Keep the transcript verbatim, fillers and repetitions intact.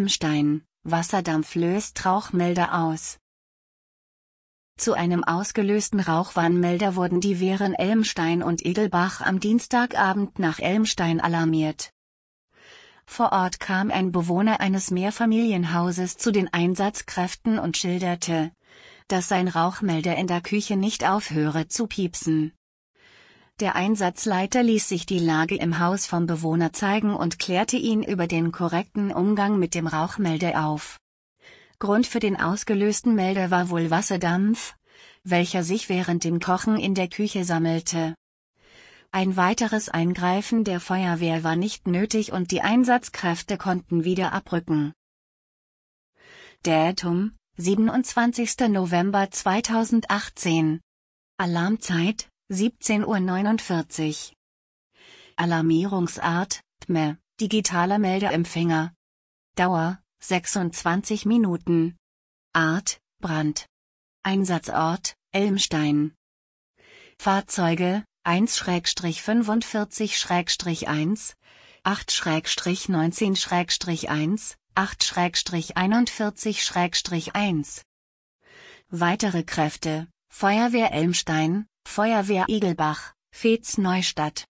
Elmstein, Wasserdampf löst Rauchmelder aus. Zu einem ausgelösten Rauchwarnmelder wurden die Wehren Elmstein und Igelbach am Dienstagabend nach Elmstein alarmiert. Vor Ort kam ein Bewohner eines Mehrfamilienhauses zu den Einsatzkräften und schilderte, dass sein Rauchmelder in der Küche nicht aufhöre zu piepsen. Der Einsatzleiter ließ sich die Lage im Haus vom Bewohner zeigen und klärte ihn über den korrekten Umgang mit dem Rauchmelder auf. Grund für den ausgelösten Melder war wohl Wasserdampf, welcher sich während dem Kochen in der Küche sammelte. Ein weiteres Eingreifen der Feuerwehr war nicht nötig und die Einsatzkräfte konnten wieder abrücken. Datum: siebenundzwanzigster November zweitausendachtzehn. Alarmzeit: siebzehn Uhr neunundvierzig. Alarmierungsart: T M E, digitaler Meldeempfänger. Dauer: sechsundzwanzig Minuten. Art: Brand. Einsatzort: Elmstein. Fahrzeuge: eins fünfundvierzig eins, acht neunzehn eins, acht einundvierzig eins. Weitere Kräfte: Feuerwehr Elmstein, Feuerwehr Igelbach, Veets Neustadt.